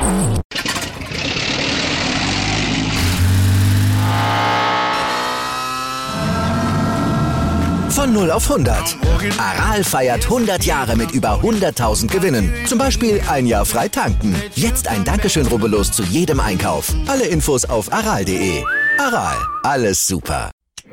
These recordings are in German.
Von 0 auf 100. Aral feiert 100 Jahre mit über 100.000 Gewinnen. Zum Beispiel ein Jahr frei tanken. Jetzt ein Dankeschön, rubbellos zu jedem Einkauf. Alle Infos auf aral.de. Aral, alles super.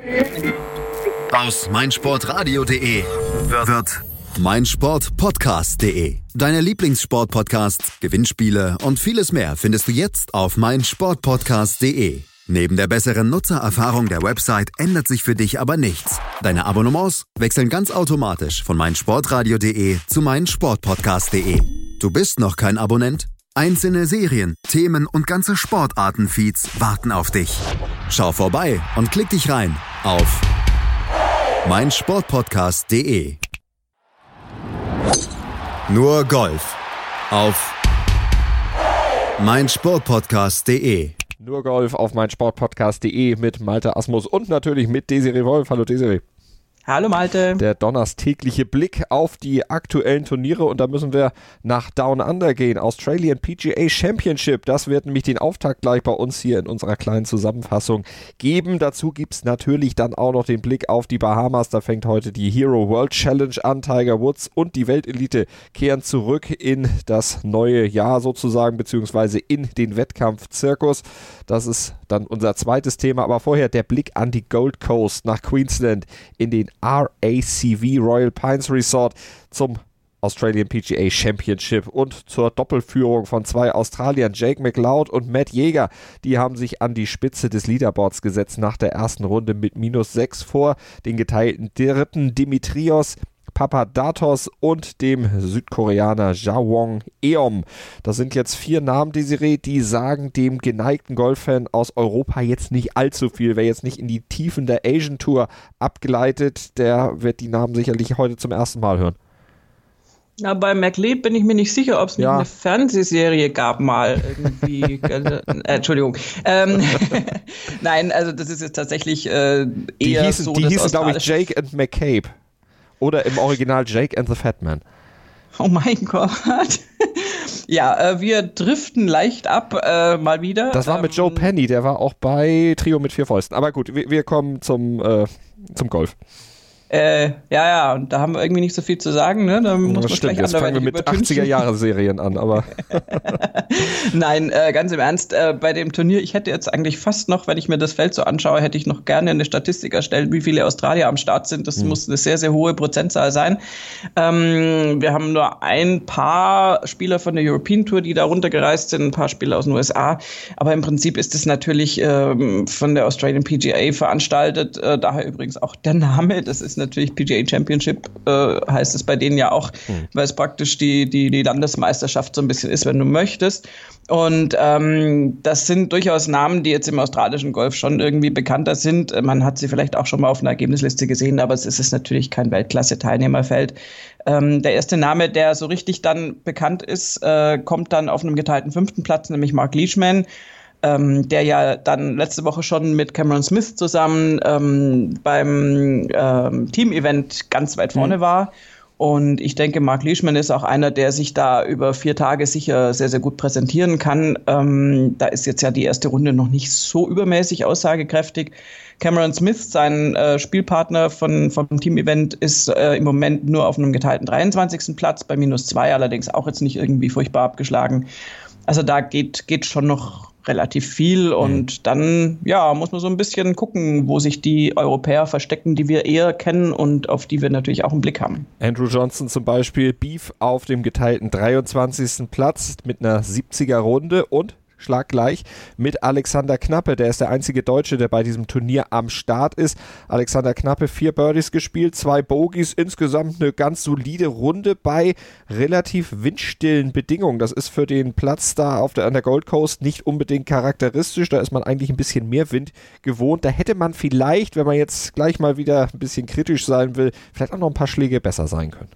Aus meinsportradio.de wird meinsportpodcast.de. Deine Lieblingssportpodcasts, Gewinnspiele und vieles mehr findest du jetzt auf meinsportpodcast.de. Neben der besseren Nutzererfahrung der Website ändert sich für dich aber nichts. Deine Abonnements wechseln ganz automatisch von meinsportradio.de zu meinsportpodcast.de. Du bist noch kein Abonnent? Einzelne Serien, Themen und ganze Sportarten-Feeds warten auf dich. Schau vorbei und klick dich rein auf meinsportpodcast.de. Nur Golf auf meinsportpodcast.de. Nur Golf auf meinsportpodcast.de mit Malte Asmus und natürlich mit Desiree Wolf. Hallo Desiree. Hallo Malte. Der donnerstägliche Blick auf die aktuellen Turniere und da müssen wir nach Down Under gehen. Australian PGA Championship, das wird nämlich den Auftakt gleich bei uns hier in unserer kleinen Zusammenfassung geben. Dazu gibt es natürlich dann auch noch den Blick auf die Bahamas. Da fängt heute die Hero World Challenge an. Tiger Woods und die Weltelite kehren zurück in das neue Jahr sozusagen, beziehungsweise in den Wettkampfzirkus. Das ist dann unser zweites Thema, aber vorher der Blick an die Gold Coast nach Queensland in den RACV Royal Pines Resort zum Australian PGA Championship und zur Doppelführung von zwei Australiern, Jake McLeod und Matt Jäger. Die haben sich an die Spitze des Leaderboards gesetzt nach der ersten Runde mit -6 vor den geteilten dritten Dimitrios Papadatos und dem Südkoreaner Jawong Eom. Das sind jetzt 4 Namen, Desiree, die sagen dem geneigten Golffan aus Europa jetzt nicht allzu viel. Wer jetzt nicht in die Tiefen der Asian Tour abgleitet, der wird die Namen sicherlich heute zum ersten Mal hören. Ja, bei McLeod bin ich mir nicht sicher, ob es nicht eine Fernsehserie gab mal irgendwie. Entschuldigung. Nein, also das ist jetzt tatsächlich eher die so. Die hießen, glaube ich, Jake and McCabe. Oder im Original Jake and the Fat Man. Oh mein Gott. Ja, wir driften leicht ab, mal wieder. Das war mit Joe Penny, der war auch bei Trio mit 4 Fäusten. Aber gut, wir kommen zum Golf. Ja, und da haben wir irgendwie nicht so viel zu sagen, ne? Da muss man stimmt, jetzt fangen wir mit 80er-Jahre-Serien an, aber Nein, ganz im Ernst, bei dem Turnier, ich hätte jetzt eigentlich fast noch, wenn ich mir das Feld so anschaue, hätte ich noch gerne eine Statistik erstellt, wie viele Australier am Start sind. Das muss eine sehr, sehr hohe Prozentzahl sein. Wir haben nur ein paar Spieler von der European Tour, die da runtergereist sind, ein paar Spieler aus den USA, aber im Prinzip ist es natürlich von der Australian PGA veranstaltet, daher übrigens auch der Name, das ist natürlich PGA Championship, heißt es bei denen ja auch, weil es praktisch die Landesmeisterschaft so ein bisschen ist, wenn du möchtest. Und das sind durchaus Namen, die jetzt im australischen Golf schon irgendwie bekannter sind. Man hat sie vielleicht auch schon mal auf einer Ergebnisliste gesehen, aber es ist natürlich kein Weltklasse-Teilnehmerfeld. Der erste Name, der so richtig dann bekannt ist, kommt dann auf einem geteilten 5. Platz, nämlich Mark Leishman. Der ja dann letzte Woche schon mit Cameron Smith zusammen beim Team-Event ganz weit vorne war. Und ich denke, Mark Leishman ist auch einer, der sich da über 4 Tage sicher sehr, sehr gut präsentieren kann. Da ist jetzt ja die erste Runde noch nicht so übermäßig aussagekräftig. Cameron Smith, sein Spielpartner vom Team-Event, ist im Moment nur auf einem geteilten 23. Platz, bei -2, allerdings auch jetzt nicht irgendwie furchtbar abgeschlagen. Also da geht schon noch relativ viel und dann muss man so ein bisschen gucken, wo sich die Europäer verstecken, die wir eher kennen und auf die wir natürlich auch einen Blick haben. Andrew Johnson zum Beispiel, Beef auf dem geteilten 23. Platz mit einer 70er Runde und schlaggleich mit Alexander Knappe. Der ist der einzige Deutsche, der bei diesem Turnier am Start ist. Alexander Knappe 4 Birdies gespielt, 2 Bogies, insgesamt eine ganz solide Runde bei relativ windstillen Bedingungen. Das ist für den Platz da an der Gold Coast nicht unbedingt charakteristisch. Da ist man eigentlich ein bisschen mehr Wind gewohnt. Da hätte man vielleicht, wenn man jetzt gleich mal wieder ein bisschen kritisch sein will, vielleicht auch noch ein paar Schläge besser sein können.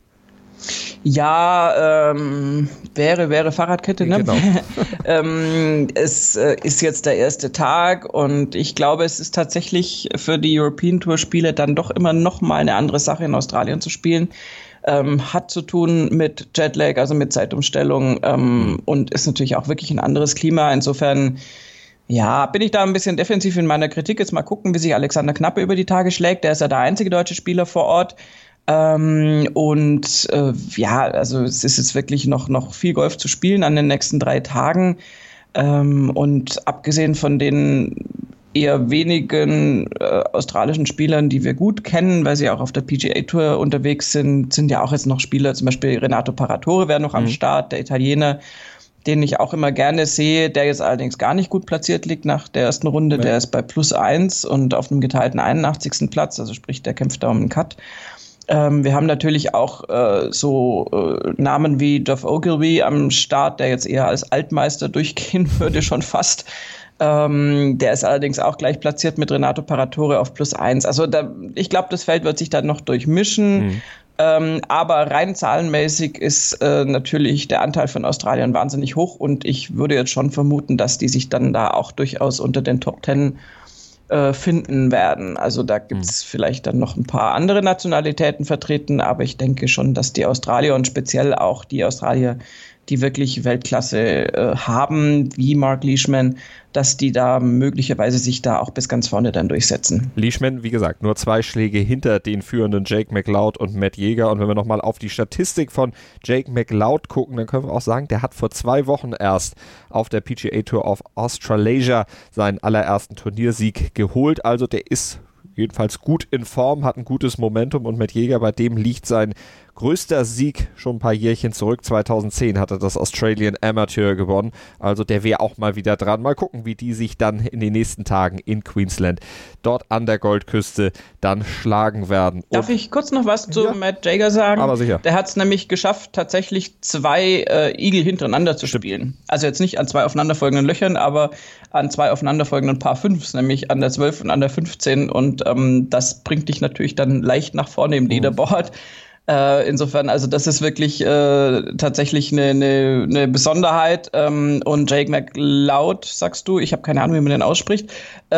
Ja, wäre Fahrradkette, ne? Genau. Es ist jetzt der erste Tag und ich glaube, es ist tatsächlich für die European Tour Spiele dann doch immer noch mal eine andere Sache, in Australien zu spielen. hat zu tun mit Jetlag, also mit Zeitumstellung und ist natürlich auch wirklich ein anderes Klima. Insofern bin ich da ein bisschen defensiv in meiner Kritik. Jetzt mal gucken, wie sich Alexander Knappe über die Tage schlägt. Der ist ja der einzige deutsche Spieler vor Ort. Also es ist jetzt wirklich noch viel Golf zu spielen an den nächsten 3 Tagen. Und abgesehen von den eher wenigen australischen Spielern, die wir gut kennen, weil sie auch auf der PGA Tour unterwegs sind ja auch jetzt noch Spieler, zum Beispiel Renato Paratore wäre noch am Start, der Italiener, den ich auch immer gerne sehe, der jetzt allerdings gar nicht gut platziert liegt nach der ersten Runde. Der ist bei +1 und auf einem geteilten 81. Platz, also sprich, der kämpft da um einen Cut. Wir haben natürlich auch Namen wie Geoff Ogilvy am Start, der jetzt eher als Altmeister durchgehen würde, schon fast. Der ist allerdings auch gleich platziert mit Renato Paratore auf +1. Also ich glaube, das Feld wird sich dann noch durchmischen. Aber rein zahlenmäßig ist natürlich der Anteil von Australiern wahnsinnig hoch und ich würde jetzt schon vermuten, dass die sich dann da auch durchaus unter den Top 10 finden werden. Also da gibt's vielleicht dann noch ein paar andere Nationalitäten vertreten, aber ich denke schon, dass die Australier und speziell auch die Australier, die wirklich Weltklasse haben, wie Mark Leishman, dass die da möglicherweise sich da auch bis ganz vorne dann durchsetzen. Leishman, wie gesagt, nur 2 Schläge hinter den führenden Jake McLeod und Matt Jaeger. Und wenn wir nochmal auf die Statistik von Jake McLeod gucken, dann können wir auch sagen, der hat vor 2 Wochen erst auf der PGA Tour of Australasia seinen allerersten Turniersieg geholt. Also der ist jedenfalls gut in Form, hat ein gutes Momentum und Matt Jaeger, bei dem liegt sein größter Sieg schon ein paar Jährchen zurück. 2010 hat er das Australian Amateur gewonnen. Also der wäre auch mal wieder dran. Mal gucken, wie die sich dann in den nächsten Tagen in Queensland dort an der Goldküste dann schlagen werden. Darf ich kurz noch was zu Matt Jaeger sagen? Aber sicher. Der hat es nämlich geschafft, tatsächlich 2 Eagle hintereinander zu spielen. Also jetzt nicht an 2 aufeinanderfolgenden Löchern, aber an 2 aufeinanderfolgenden Paar 5s, nämlich an der 12 und an der 15. Und das bringt dich natürlich dann leicht nach vorne im Leaderboard. Insofern, also das ist wirklich tatsächlich eine Besonderheit. Und Jake McLeod, sagst du, ich habe keine Ahnung, wie man den ausspricht,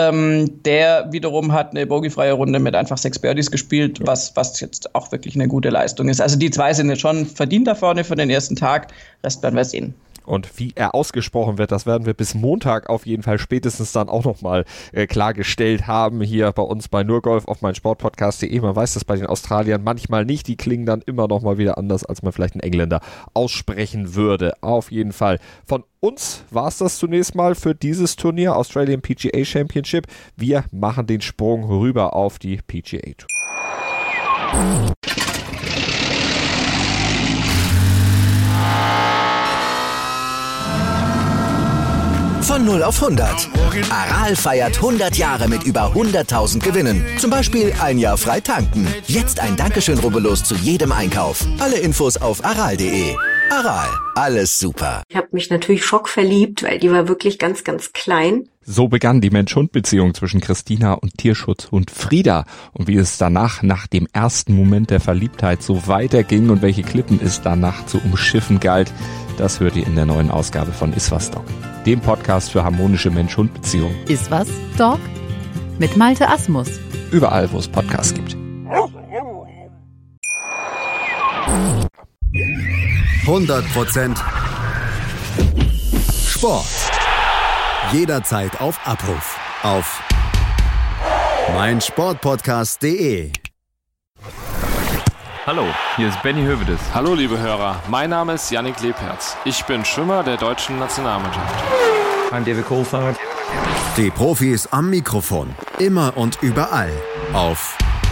der wiederum hat eine bogiefreie Runde mit einfach 6 Birdies gespielt, was jetzt auch wirklich eine gute Leistung ist. Also die 2 sind jetzt schon verdient da vorne für den ersten Tag, Rest werden wir sehen. Und wie er ausgesprochen wird, das werden wir bis Montag auf jeden Fall spätestens dann auch nochmal klargestellt haben, hier bei uns bei Nurgolf auf meinsportpodcast.de. Man weiß das bei den Australiern manchmal nicht, die klingen dann immer nochmal wieder anders, als man vielleicht einen Engländer aussprechen würde. Auf jeden Fall. Von uns war es das zunächst mal für dieses Turnier, Australian PGA Championship. Wir machen den Sprung rüber auf die PGA Tour. Von 0 auf 100. Aral feiert 100 Jahre mit über 100.000 Gewinnen. Zum Beispiel ein Jahr frei tanken. Jetzt ein Dankeschön, rubbellos zu jedem Einkauf. Alle Infos auf aral.de. Aral, alles super. Ich habe mich natürlich schockverliebt, weil die war wirklich ganz, ganz klein. So begann die Mensch-Hund-Beziehung zwischen Christina und Tierschutzhund Frieda. Und wie es danach, nach dem ersten Moment der Verliebtheit, so weiterging und welche Klippen es danach zu umschiffen galt, das hört ihr in der neuen Ausgabe von Iswas Dog, dem Podcast für harmonische Mensch-Hund-Beziehungen. Iswas Dog mit Malte Asmus. Überall, wo es Podcasts gibt. 100% Sport. Jederzeit auf Abruf. Auf meinsportpodcast.de. Hallo, hier ist Benny Hövedes. Hallo liebe Hörer, mein Name ist Yannick Lebherz. Ich bin Schwimmer der deutschen Nationalmannschaft. I'm David Coulthard. Die Profis am Mikrofon. Immer und überall. Auf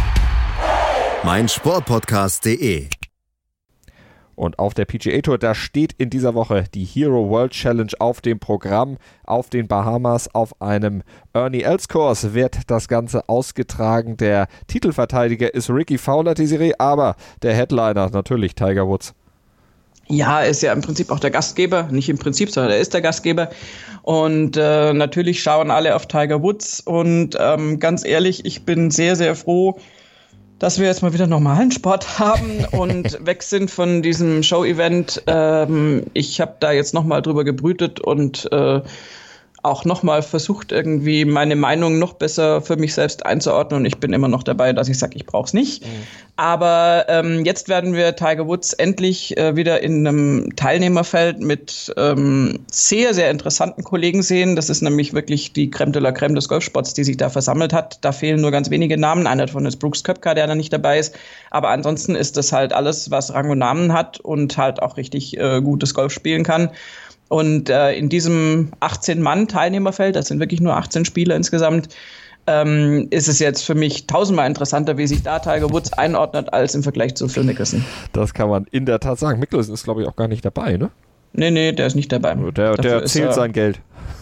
meinsportpodcast.de. Und auf der PGA Tour, da steht in dieser Woche die Hero World Challenge auf dem Programm. Auf den Bahamas auf einem Ernie Els Kurs wird das Ganze ausgetragen. Der Titelverteidiger ist Ricky Fowler, Desiree, aber der Headliner natürlich Tiger Woods. Ja, er ist ja im Prinzip auch der Gastgeber, nicht im Prinzip, sondern er ist der Gastgeber. Und natürlich schauen alle auf Tiger Woods. Und ganz ehrlich, ich bin sehr, sehr froh, dass wir jetzt mal wieder normalen Sport haben und weg sind von diesem Show-Event. Ich habe da jetzt nochmal drüber gebrütet und auch nochmal versucht, irgendwie meine Meinung noch besser für mich selbst einzuordnen. Und ich bin immer noch dabei, dass ich sage, ich brauche es nicht. Aber jetzt werden wir Tiger Woods endlich wieder in einem Teilnehmerfeld mit sehr, sehr interessanten Kollegen sehen. Das ist nämlich wirklich die Crème de la Crème des Golfsports, die sich da versammelt hat. Da fehlen nur ganz wenige Namen. Einer davon ist Brooks Koepka, der da nicht dabei ist. Aber ansonsten ist das halt alles, was Rang und Namen hat und halt auch richtig gutes Golf spielen kann. Und in diesem 18-Mann-Teilnehmerfeld, das sind wirklich nur 18 Spieler insgesamt, ist es jetzt für mich 1000-mal interessanter, wie sich da Tiger Woods einordnet, als im Vergleich zu Phil Mickelson. Das kann man in der Tat sagen. Mickelson ist, glaube ich, auch gar nicht dabei, ne? Nee, der ist nicht dabei. Der zählt sein Geld.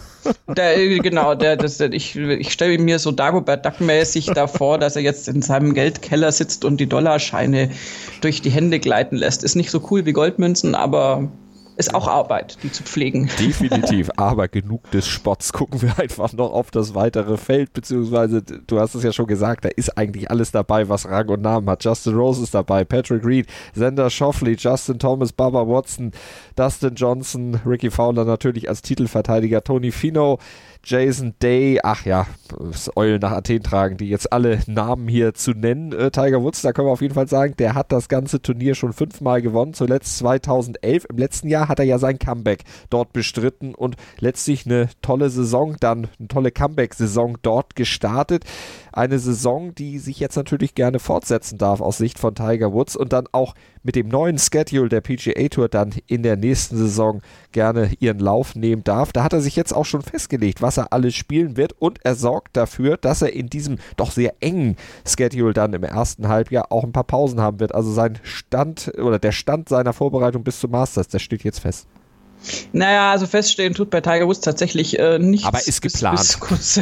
Ich stelle mir so Dagobert Duck-mäßig davor, dass er jetzt in seinem Geldkeller sitzt und die Dollarscheine durch die Hände gleiten lässt. Ist nicht so cool wie Goldmünzen, aber ist auch Arbeit, die zu pflegen. Definitiv, aber genug des Spotts. Gucken wir einfach noch auf das weitere Feld, beziehungsweise, du hast es ja schon gesagt, da ist eigentlich alles dabei, was Rang und Namen hat. Justin Rose ist dabei, Patrick Reed, Xander Schauffele, Justin Thomas, Bubba Watson, Dustin Johnson, Ricky Fowler natürlich als Titelverteidiger, Tony Finau, Jason Day, ach ja, das Eulen nach Athen tragen, die jetzt alle Namen hier zu nennen. Tiger Woods, da können wir auf jeden Fall sagen, der hat das ganze Turnier schon 5-mal gewonnen, zuletzt 2011. Im letzten Jahr hat er ja sein Comeback dort bestritten und letztlich eine tolle Saison, dann eine tolle Comeback-Saison dort gestartet. Eine Saison, die sich jetzt natürlich gerne fortsetzen darf aus Sicht von Tiger Woods und dann auch mit dem neuen Schedule der PGA Tour dann in der nächsten Saison gerne ihren Lauf nehmen darf. Da hat er sich jetzt auch schon festgelegt, was er alles spielen wird und er sorgt dafür, dass er in diesem doch sehr engen Schedule dann im ersten Halbjahr auch ein paar Pausen haben wird. Also sein Stand oder der Stand seiner Vorbereitung bis zum Masters, der steht jetzt fest. Naja, also feststehen tut bei Tiger Woods tatsächlich nichts. Aber ist geplant.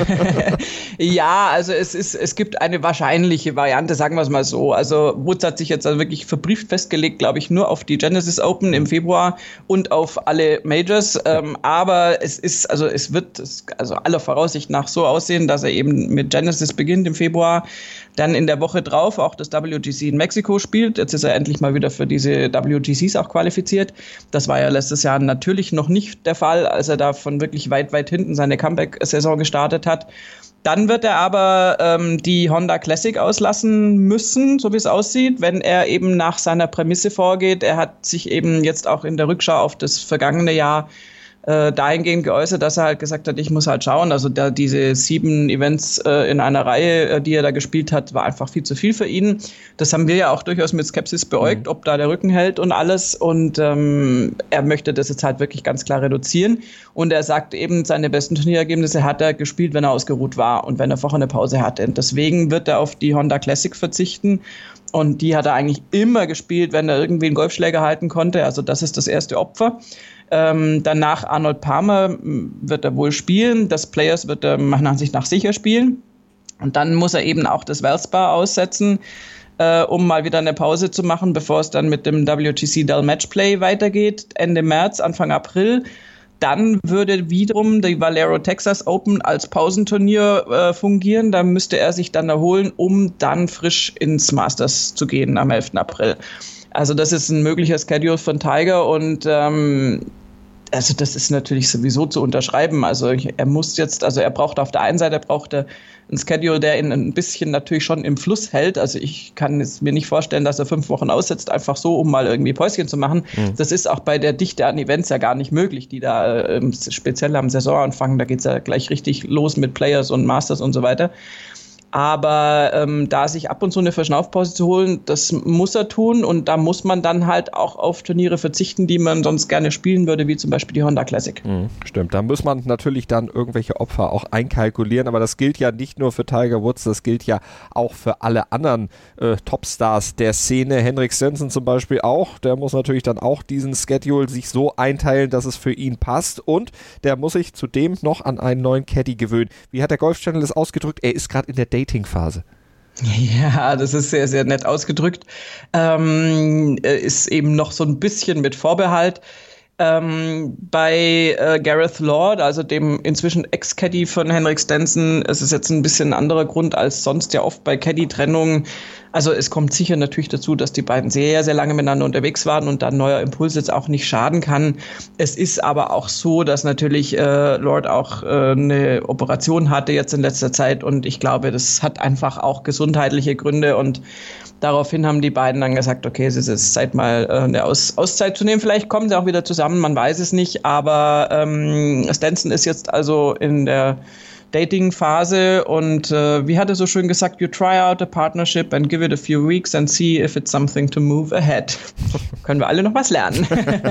Ja, also es gibt eine wahrscheinliche Variante, sagen wir es mal so. Also Woods hat sich jetzt also wirklich verbrieft festgelegt, glaube ich, nur auf die Genesis Open im Februar und auf alle Majors. Aber es wird aller Voraussicht nach so aussehen, dass er eben mit Genesis beginnt im Februar, dann in der Woche drauf auch das WGC in Mexiko spielt. Jetzt ist er endlich mal wieder für diese WGCs auch qualifiziert. Das war ja letztes Jahr natürlich noch nicht der Fall, als er da von wirklich weit, weit hinten seine Comeback-Saison gestartet hat. Dann wird er aber die Honda Classic auslassen müssen, so wie es aussieht, wenn er eben nach seiner Prämisse vorgeht. Er hat sich eben jetzt auch in der Rückschau auf das vergangene Jahr dahingehend geäußert, dass er halt gesagt hat, ich muss halt schauen, also diese 7 Events in einer Reihe, die er da gespielt hat, war einfach viel zu viel für ihn. Das haben wir ja auch durchaus mit Skepsis beäugt, ob da der Rücken hält und alles und er möchte das jetzt halt wirklich ganz klar reduzieren und er sagt eben, seine besten Turnierergebnisse hat er gespielt, wenn er ausgeruht war und wenn er vorher eine Pause hatte. Und deswegen wird er auf die Honda Classic verzichten. Und die hat er eigentlich immer gespielt, wenn er irgendwie einen Golfschläger halten konnte. Also das ist das erste Opfer. Danach Arnold Palmer wird er wohl spielen. Das Players wird er meiner Ansicht nach sicher spielen. Und dann muss er eben auch das Valspar aussetzen, um mal wieder eine Pause zu machen, bevor es dann mit dem WGC Dell Matchplay weitergeht. Ende März, Anfang April. Dann würde wiederum die Valero Texas Open als Pausenturnier fungieren. Da müsste er sich dann erholen, um dann frisch ins Masters zu gehen am 11. April. Also das ist ein möglicher Schedule von Tiger und also das ist natürlich sowieso zu unterschreiben. Also er braucht auf der einen Seite ein Schedule, der ihn ein bisschen natürlich schon im Fluss hält. Also ich kann es mir nicht vorstellen, dass er 5 Wochen aussetzt, einfach so, um mal irgendwie Päuschen zu machen. Das ist auch bei der Dichte an Events ja gar nicht möglich, die da speziell am Saisonanfang, da geht es ja gleich richtig los mit Players und Masters und so weiter. Aber da sich ab und zu eine Verschnaufpause zu holen, das muss er tun und da muss man dann halt auch auf Turniere verzichten, die man sonst gerne spielen würde, wie zum Beispiel die Honda Classic. Stimmt, da muss man natürlich dann irgendwelche Opfer auch einkalkulieren, aber das gilt ja nicht nur für Tiger Woods, das gilt ja auch für alle anderen Topstars der Szene. Henrik Stenson zum Beispiel auch, der muss natürlich dann auch diesen Schedule sich so einteilen, dass es für ihn passt und der muss sich zudem noch an einen neuen Caddy gewöhnen. Wie hat der Golf Channel es ausgedrückt? Er ist gerade in der Dating-Phase. Ja, das ist sehr, sehr nett ausgedrückt. Ist eben noch so ein bisschen mit Vorbehalt. Bei Gareth Lord, also dem inzwischen Ex-Caddy von Henrik Stenson, ist es jetzt ein bisschen ein anderer Grund als sonst ja oft bei Caddy-Trennungen. Also es kommt sicher natürlich dazu, dass die beiden sehr, sehr lange miteinander unterwegs waren und dann neuer Impuls jetzt auch nicht schaden kann. Es ist aber auch so, dass natürlich Lord auch eine Operation hatte jetzt in letzter Zeit und ich glaube, das hat einfach auch gesundheitliche Gründe und daraufhin haben die beiden dann gesagt, okay, es ist jetzt Zeit mal eine Auszeit zu nehmen. Vielleicht kommen sie auch wieder zusammen, man weiß es nicht, aber Stenson ist jetzt also in der Dating-Phase und wie hat er so schön gesagt, you try out a partnership and give it a few weeks and see if it's something to move ahead. Können wir alle noch was lernen.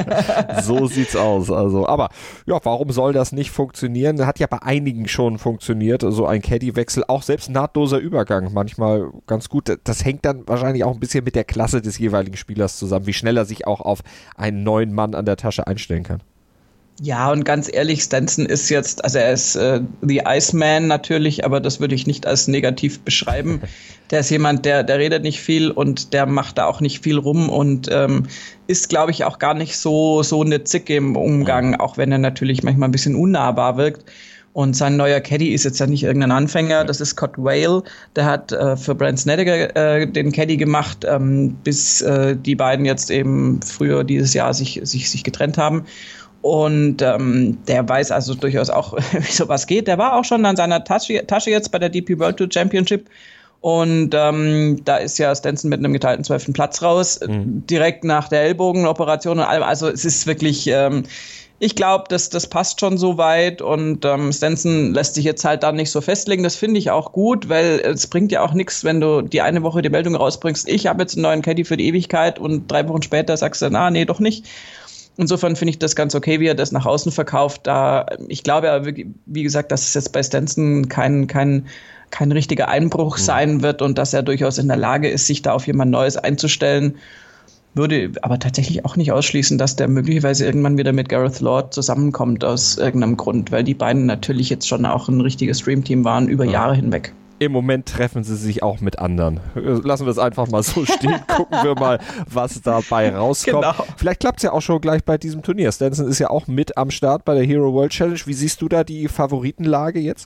So sieht's aus. Also, aber ja, warum soll das nicht funktionieren? Hat ja bei einigen schon funktioniert, so ein Caddy-Wechsel, auch selbst nahtloser Übergang manchmal ganz gut. Das hängt dann wahrscheinlich auch ein bisschen mit der Klasse des jeweiligen Spielers zusammen, wie schnell er sich auch auf einen neuen Mann an der Tasche einstellen kann. Ja, und ganz ehrlich, Stenson ist jetzt, also er ist the Iceman natürlich, aber das würde ich nicht als negativ beschreiben. Der ist jemand, der redet nicht viel und der macht da auch nicht viel rum und ist, glaube ich, auch gar nicht so eine Zicke im Umgang, auch wenn er natürlich manchmal ein bisschen unnahbar wirkt. Und sein neuer Caddy ist jetzt ja nicht irgendein Anfänger, das ist Scott Whale, der hat für Brandt Snedeker den Caddy gemacht, bis die beiden jetzt eben früher dieses Jahr sich getrennt haben. Und der weiß also durchaus auch, wie sowas geht. Der war auch schon an seiner Tasche jetzt bei der DP World Tour Championship. Und da ist ja Stenson mit einem geteilten 12. Platz raus, direkt nach der Ellbogenoperation und allem. Also es ist wirklich, ich glaube, das passt schon so weit. Und Stenson lässt sich jetzt halt da nicht so festlegen. Das finde ich auch gut, weil es bringt ja auch nichts, wenn du die eine Woche die Meldung rausbringst, ich habe jetzt einen neuen Caddy für die Ewigkeit und 3 Wochen später sagst du, nee, doch nicht. Insofern finde ich das ganz okay, wie er das nach außen verkauft. Ich glaube aber, wie gesagt, dass es jetzt bei Stenson kein richtiger Einbruch sein wird und dass er durchaus in der Lage ist, sich da auf jemand Neues einzustellen. Würde aber tatsächlich auch nicht ausschließen, dass der möglicherweise irgendwann wieder mit Gareth Lord zusammenkommt aus irgendeinem Grund, weil die beiden natürlich jetzt schon auch ein richtiges Streamteam waren über Jahre hinweg. Im Moment treffen sie sich auch mit anderen. Lassen wir es einfach mal so stehen. Gucken wir mal, was dabei rauskommt. Genau. Vielleicht klappt es ja auch schon gleich bei diesem Turnier. Stenson ist ja auch mit am Start bei der Hero World Challenge. Wie siehst du da die Favoritenlage jetzt?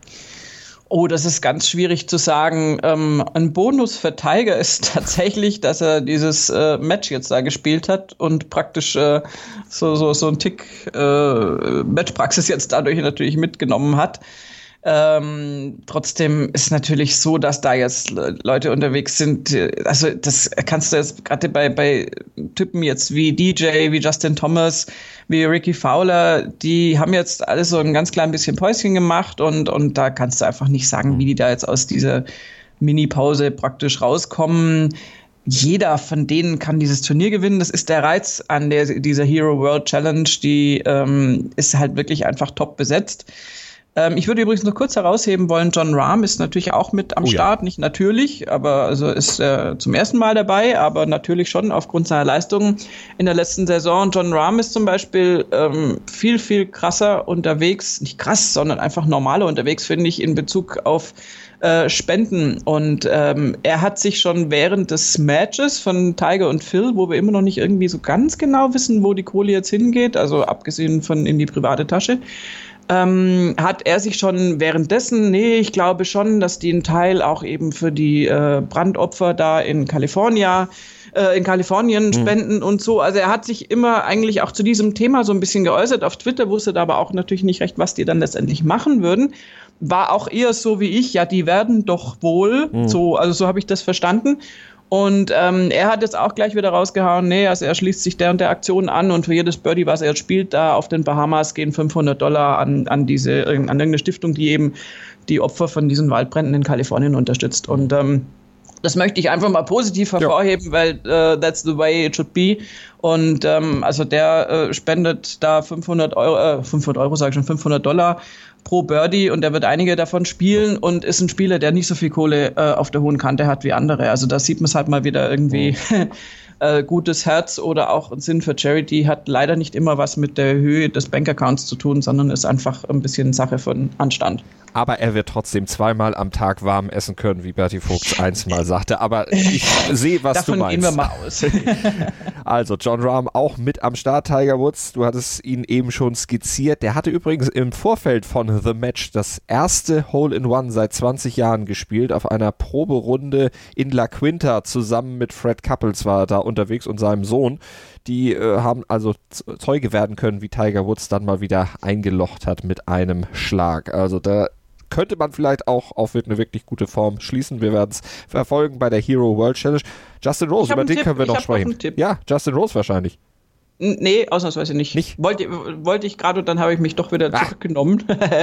Oh, das ist ganz schwierig zu sagen. Ein Bonus für Tiger ist tatsächlich, dass er dieses Match jetzt da gespielt hat und praktisch so ein Tick Matchpraxis jetzt dadurch natürlich mitgenommen hat. Trotzdem ist natürlich so, dass da jetzt Leute unterwegs sind, also das kannst du jetzt gerade bei Typen jetzt wie DJ, wie Justin Thomas, wie Ricky Fowler, die haben jetzt alle so ein ganz klein bisschen Päuschen gemacht und da kannst du einfach nicht sagen, wie die da jetzt aus dieser Mini-Pause praktisch rauskommen. Jeder von denen kann dieses Turnier gewinnen. Das ist der Reiz an dieser Hero World Challenge, die ist halt wirklich einfach top besetzt. Ich würde übrigens noch kurz herausheben wollen, Jon Rahm ist natürlich auch mit am Start, nicht natürlich, aber also ist zum ersten Mal dabei, aber natürlich schon aufgrund seiner Leistungen in der letzten Saison. Jon Rahm ist zum Beispiel viel, viel krasser unterwegs, nicht krass, sondern einfach normaler unterwegs, finde ich, in Bezug auf Spenden. Und er hat sich schon während des Matches von Tiger und Phil, wo wir immer noch nicht irgendwie so ganz genau wissen, wo die Kohle jetzt hingeht, also abgesehen von in die private Tasche, hat er sich schon währenddessen, ich glaube schon, dass die einen Teil auch eben für die Brandopfer da in Kalifornien spenden und so. Also er hat sich immer eigentlich auch zu diesem Thema so ein bisschen geäußert. Auf Twitter wusste er aber auch natürlich nicht recht, was die dann letztendlich machen würden. War auch eher so wie ich, ja, die werden doch wohl, so habe ich das verstanden. Und er hat jetzt auch gleich wieder rausgehauen, also er schließt sich der und der Aktion an und für jedes Birdie, was er jetzt spielt, da auf den Bahamas gehen $500 an irgendeine Stiftung, die eben die Opfer von diesen Waldbränden in Kalifornien unterstützt. Und das möchte ich einfach mal positiv hervorheben, weil that's the way it should be. Und also der spendet da $500 pro Birdie und der wird einige davon spielen und ist ein Spieler, der nicht so viel Kohle auf der hohen Kante hat wie andere. Also da sieht man es halt mal wieder irgendwie. Gutes Herz oder auch ein Sinn für Charity hat leider nicht immer was mit der Höhe des Bankaccounts zu tun, sondern ist einfach ein bisschen Sache von Anstand. Aber er wird trotzdem 2-mal am Tag warm essen können, wie Berti Vogts einmal sagte. Aber ich sehe, was Davon du meinst. Davon gehen wir mal aus. Also Jon Rahm auch mit am Start. Tiger Woods, du hattest ihn eben schon skizziert. Der hatte übrigens im Vorfeld von The Match das erste Hole-in-One seit 20 Jahren gespielt. Auf einer Proberunde in La Quinta zusammen mit Fred Couples war er da unterwegs und seinem Sohn. Die haben also Zeuge werden können, wie Tiger Woods dann mal wieder eingelocht hat mit einem Schlag. Also da könnte man vielleicht auch auf eine wirklich gute Form schließen. Wir werden es verfolgen bei der Hero World Challenge. Justin Rose, über den können wir noch sprechen. Ja, Justin Rose wahrscheinlich. Nee, ausnahmsweise nicht. Wollte ich gerade und dann habe ich mich doch wieder zurückgenommen.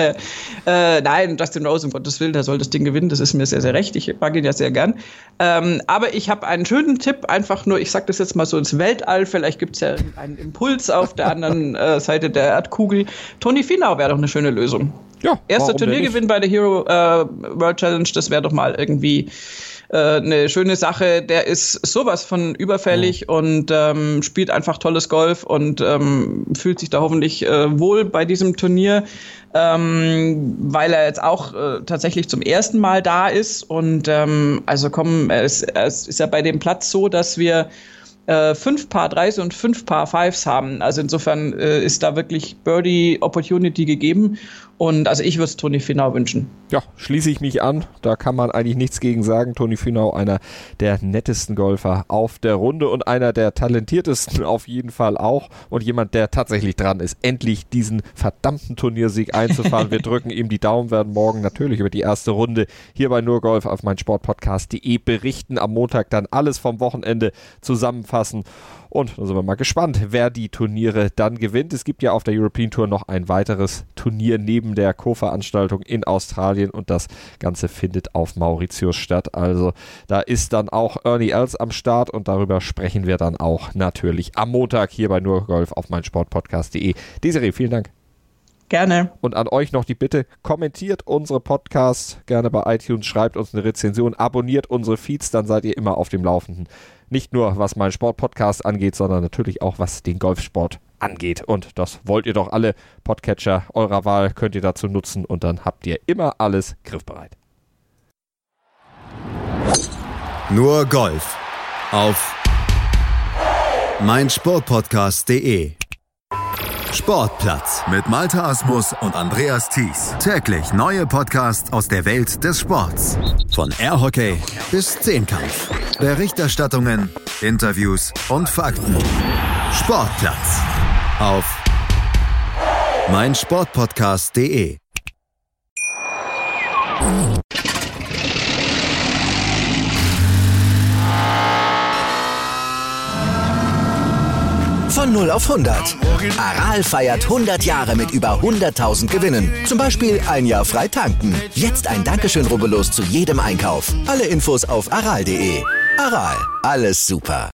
Nein, Justin Rose, um Gottes Willen, der soll das Ding gewinnen. Das ist mir sehr, sehr recht. Ich mag ihn ja sehr gern. Aber ich habe einen schönen Tipp, einfach nur, ich sage das jetzt mal so ins Weltall. Vielleicht gibt es ja einen Impuls auf der anderen Seite der Erdkugel. Tony Finau wäre doch eine schöne Lösung. Ja, erster Turniergewinn bei der Hero World Challenge, das wäre doch mal irgendwie eine schöne Sache. Der ist sowas von überfällig und spielt einfach tolles Golf und fühlt sich da hoffentlich wohl bei diesem Turnier, weil er jetzt auch tatsächlich zum ersten Mal da ist und es ist ja bei dem Platz so, dass wir 5 Par 3s und 5 Par 5s haben. Also insofern ist da wirklich Birdie-Opportunity gegeben. Und also ich würde es Tony Finau wünschen. Ja, schließe ich mich an. Da kann man eigentlich nichts gegen sagen. Tony Finau, einer der nettesten Golfer auf der Runde und einer der talentiertesten auf jeden Fall auch. Und jemand, der tatsächlich dran ist, endlich diesen verdammten Turniersieg einzufahren. Wir drücken ihm die Daumen, werden morgen natürlich über die erste Runde hier bei Nur Golf auf meinsportpodcast.de berichten. Am Montag dann alles vom Wochenende zusammenfassen. Und da sind wir mal gespannt, wer die Turniere dann gewinnt. Es gibt ja auf der European Tour noch ein weiteres Turnier neben der Co-Veranstaltung in Australien und das Ganze findet auf Mauritius statt. Also da ist dann auch Ernie Els am Start und darüber sprechen wir dann auch natürlich am Montag hier bei Nur Golf auf meinsportpodcast.de. Desiree, vielen Dank. Gerne. Und an euch noch die Bitte, kommentiert unsere Podcasts gerne bei iTunes, schreibt uns eine Rezension, abonniert unsere Feeds, dann seid ihr immer auf dem Laufenden. Nicht nur, was mein Sportpodcast angeht, sondern natürlich auch, was den Golfsport angeht. Und das wollt ihr doch alle. Podcatcher eurer Wahl könnt ihr dazu nutzen und dann habt ihr immer alles griffbereit. Nur Golf auf meinsportpodcast.de. Sportplatz mit Malte Asmus und Andreas Thies. Täglich neue Podcasts aus der Welt des Sports. Von Airhockey bis Zehnkampf. Berichterstattungen, Interviews und Fakten. Sportplatz auf meinsportpodcast.de. Von 0 auf 100. Aral feiert 100 Jahre mit über 100.000 Gewinnen. Zum Beispiel ein Jahr frei tanken. Jetzt ein Dankeschön, rubbellos zu jedem Einkauf. Alle Infos auf aral.de. Aral, alles super.